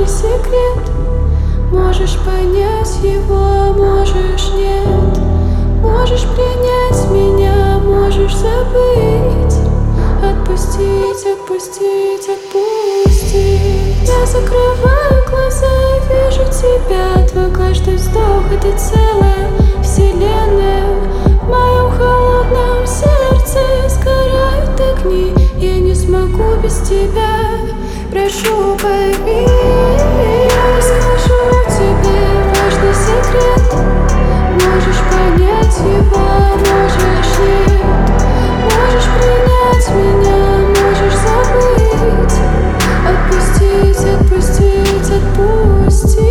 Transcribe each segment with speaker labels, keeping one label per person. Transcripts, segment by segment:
Speaker 1: важный секрет. Можешь понять его, можешь нет. Можешь принять меня, можешь забыть. Отпустить, отпустить, отпустить. Я закрываю глаза и вижу тебя. Твой каждый вздох — это целая вселенная. В моем холодном сердце сгорают огни. Я не смогу без тебя. Прошу, пойми, я расскажу тебе важный секрет. Можешь понять его, можешь нет. Можешь принять меня, можешь забыть. Отпустить, отпустить, отпустить.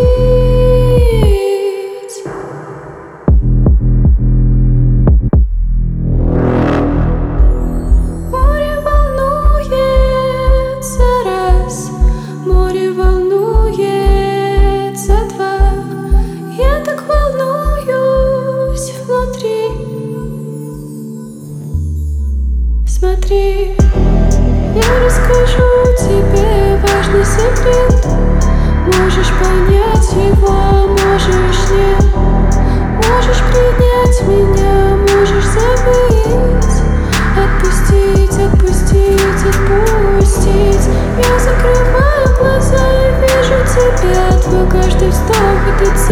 Speaker 1: Море волнуется раз, море волнуется два. Я так волнуюсь внутри. Смотри, я расскажу тебе важный секрет. Можешь понять его, можешь нет. Можешь принять меня, можешь забыть. Отпустить, отпустить, отпустить. Я закрываю глаза и вижу тебя. Твой каждый вздох — это